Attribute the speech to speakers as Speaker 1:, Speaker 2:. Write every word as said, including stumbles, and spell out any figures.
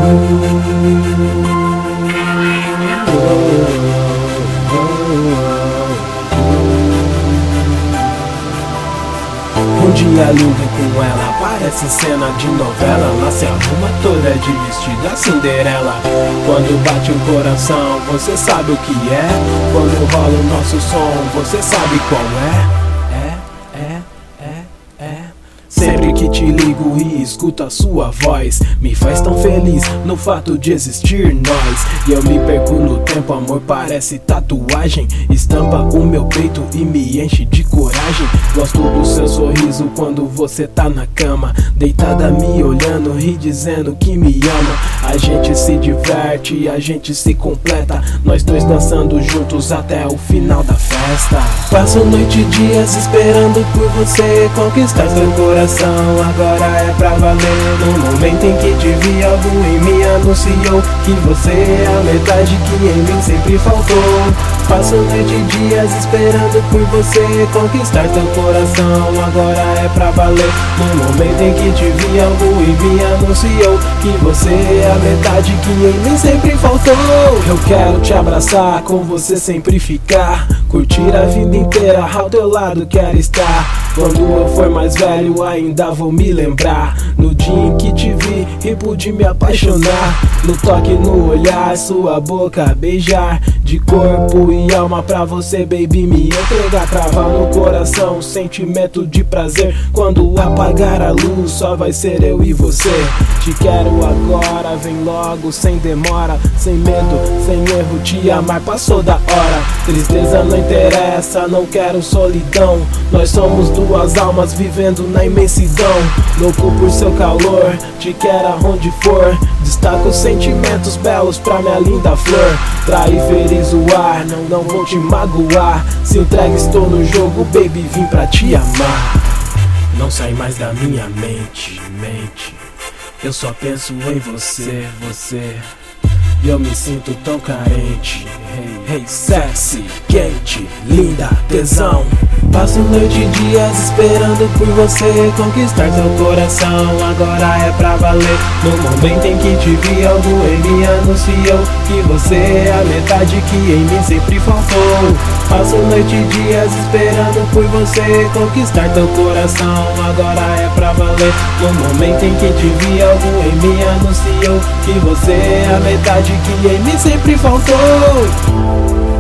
Speaker 1: Um dia lindo com ela, parece cena de novela. Ela se arruma toda de vestida Cinderela. Quando bate o coração, você sabe o que é. Quando rola o nosso som, você sabe qual é. É, é, é, é. Sempre que te ligo e escuto a sua voz, me faz tão feliz no fato de existir nós. E eu me perco no tempo, amor parece tatuagem. Estampa o meu peito e me enche de coragem. Gosto do seu sorriso quando você tá na cama, deitada me olhando e dizendo que me ama. A gente se diverte, a gente se completa, nós dois dançando juntos até o final da festa. Passo noite e dias esperando por você conquistar seu coração. Agora é pra valer. No momento em que te vi, algo em mim anunciou que você é a metade que em mim sempre faltou. Passo noite e dias esperando por você conquistar teu coração. Agora é pra valer. No momento em que te vi, algo em mim anunciou que você é a metade que em mim sempre faltou. Eu quero te abraçar, com você sempre ficar, curtir a vida inteira, ao teu lado quero estar. Quando eu for mais velho ainda vou me lembrar, no dia em que te vi e pude me apaixonar. No toque, no olhar, sua boca beijar, de corpo e alma pra você, baby, me entregar. Cravar no coração, sentimento de prazer. Quando apagar a luz só vai ser eu e você. Te quero agora, vem logo, sem demora, sem medo, sem erro, te amar passou da hora. Tristeza não interessa, não quero solidão. Nós somos duas almas vivendo na imensidão. Louco por seu calor, te quero aonde for. Destaco sentimentos belos pra minha linda flor. Trair, ferir, zoar, não, não vou te magoar. Se entregue, estou no jogo, baby, vim pra te amar. Não sai mais da minha mente, mente. Eu só penso em você, você. E eu me sinto tão carente. Hey, hey, sexy, quente, linda, tesão. Passo noite e dias esperando por você conquistar seu coração. Agora é pra valer. No momento em que te vi, algo em mim anunciou que você é a metade que em mim sempre faltou. Passo noite e dias esperando por você conquistar teu coração. Agora é pra valer. No momento em que te vi, algo em mim anunciou que você é a metade que em mim sempre faltou.